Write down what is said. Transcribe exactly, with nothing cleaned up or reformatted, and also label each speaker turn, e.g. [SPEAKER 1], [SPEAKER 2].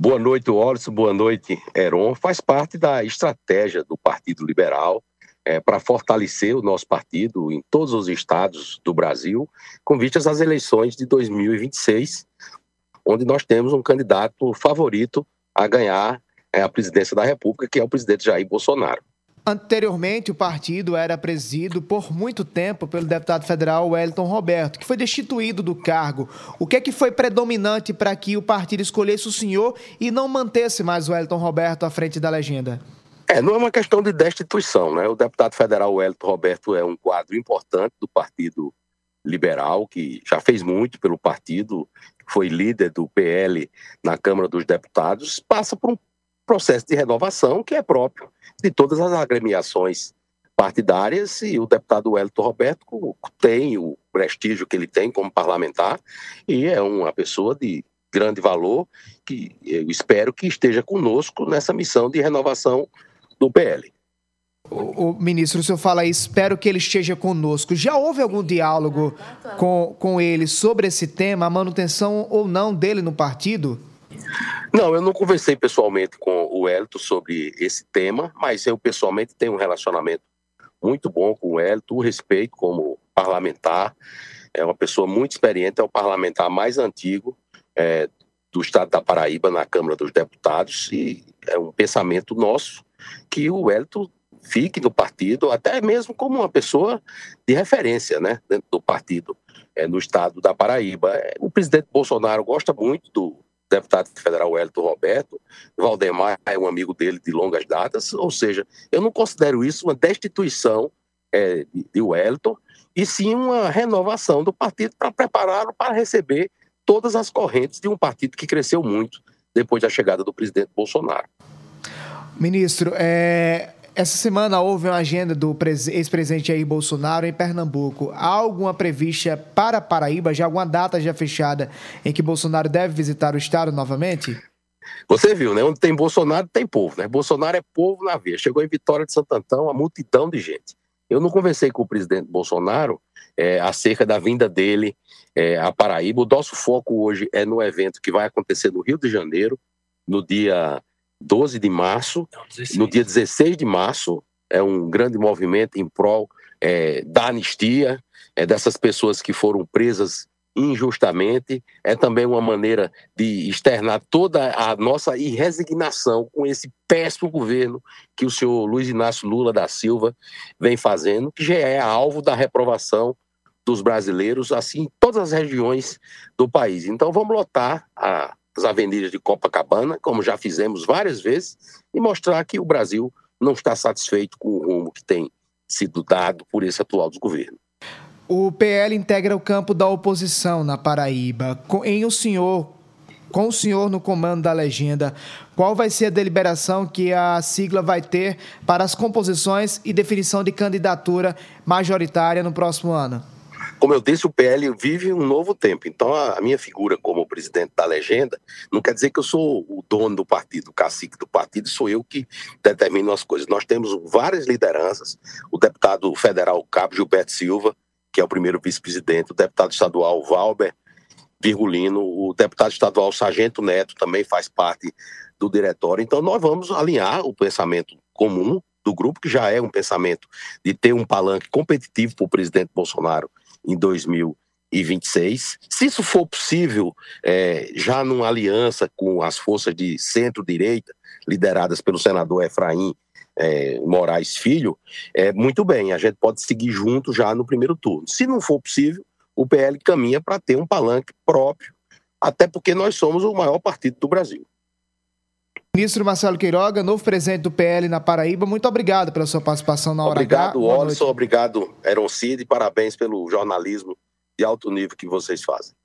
[SPEAKER 1] Boa noite, Wallace. Boa noite, Heron. Faz parte da estratégia do Partido Liberal é, para fortalecer o nosso partido em todos os estados do Brasil, com vistas às eleições de dois mil e vinte e seis, onde nós temos um candidato favorito a ganhar é, a presidência da República, que é o presidente Jair Bolsonaro.
[SPEAKER 2] Anteriormente, o partido era presidido por muito tempo pelo deputado federal Wellington Roberto, que foi destituído do cargo. O que é que foi predominante para que o partido escolhesse o senhor e não mantesse mais o Wellington Roberto à frente da legenda?
[SPEAKER 1] É, não é uma questão de destituição, né? O deputado federal Wellington Roberto é um quadro importante do Partido Liberal, que já fez muito pelo partido, foi líder do P L na Câmara dos Deputados, passa por um processo de renovação que é próprio de todas as agremiações partidárias, e o deputado Wellington Roberto tem o prestígio que ele tem como parlamentar e é uma pessoa de grande valor que eu espero que esteja conosco nessa missão de renovação do P L.
[SPEAKER 2] O, o ministro, o senhor fala aí, espero que ele esteja conosco. Já houve algum diálogo com, com ele sobre esse tema, a manutenção ou não dele no partido?
[SPEAKER 1] Não, eu não conversei pessoalmente com o Wellington sobre esse tema, mas eu pessoalmente tenho um relacionamento muito bom com o Wellington, o respeito como parlamentar, é uma pessoa muito experiente, é o parlamentar mais antigo é, do estado da Paraíba na Câmara dos Deputados, e é um pensamento nosso que o Wellington fique no partido, até mesmo como uma pessoa de referência, né, dentro do partido, é, no estado da Paraíba. O presidente Bolsonaro gosta muito do deputado federal Wellington Roberto, Valdemar é um amigo dele de longas datas, ou seja, eu não considero isso uma destituição é, de Wellington, e sim uma renovação do partido para prepará-lo para receber todas as correntes de um partido que cresceu muito depois da chegada do presidente Bolsonaro.
[SPEAKER 2] Ministro, é... essa semana houve uma agenda do ex-presidente Jair Bolsonaro em Pernambuco. Há alguma prevista para Paraíba? Já alguma data já fechada em que Bolsonaro deve visitar o estado novamente?
[SPEAKER 1] Você viu, né? Onde tem Bolsonaro, tem povo, né? Bolsonaro é povo na veia. Chegou em Vitória de Santo Antão, uma multidão de gente. Eu não conversei com o presidente Bolsonaro é, acerca da vinda dele é, a Paraíba. O nosso foco hoje é no evento que vai acontecer no Rio de Janeiro, no dia doze de março, no dia dezesseis de março, é um grande movimento em prol é, da anistia, é, dessas pessoas que foram presas injustamente, é também uma maneira de externar toda a nossa resignação com esse péssimo governo que o senhor Luiz Inácio Lula da Silva vem fazendo, que já é alvo da reprovação dos brasileiros, assim, em todas as regiões do país. Então vamos lotar a as avenidas de Copacabana, como já fizemos várias vezes, e mostrar que o Brasil não está satisfeito com o rumo que tem sido dado por esse atual desgoverno.
[SPEAKER 2] O P L integra o campo da oposição na Paraíba. Com, em o senhor, com o senhor no comando da legenda, qual vai ser a deliberação que a sigla vai ter para as composições e definição de candidatura majoritária no próximo ano?
[SPEAKER 1] Como eu disse, o P L vive um novo tempo. Então, a minha figura como presidente da legenda não quer dizer que eu sou o dono do partido, o cacique do partido, sou eu que determino as coisas. Nós temos várias lideranças, o deputado federal Cabo Gilberto Silva, que é o primeiro vice-presidente, o deputado estadual Valber Virgulino, o deputado estadual Sargento Neto também faz parte do diretório. Então, nós vamos alinhar o pensamento comum do grupo, que já é um pensamento de ter um palanque competitivo para o presidente Bolsonaro em dois mil e vinte e seis. Se isso for possível, é, já numa aliança com as forças de centro-direita, lideradas pelo senador Efraim é, Moraes Filho, é, muito bem, a gente pode seguir junto já no primeiro turno. Se não for possível, o P L caminha para ter um palanque próprio, até porque nós somos o maior partido do Brasil.
[SPEAKER 2] Ministro Marcelo Queiroga, novo presidente do P L na Paraíba, muito obrigado pela sua participação na Hora
[SPEAKER 1] Obrigado,
[SPEAKER 2] H.
[SPEAKER 1] Obrigado, Olisson, obrigado, Heron Cid, e parabéns pelo jornalismo de alto nível que vocês fazem.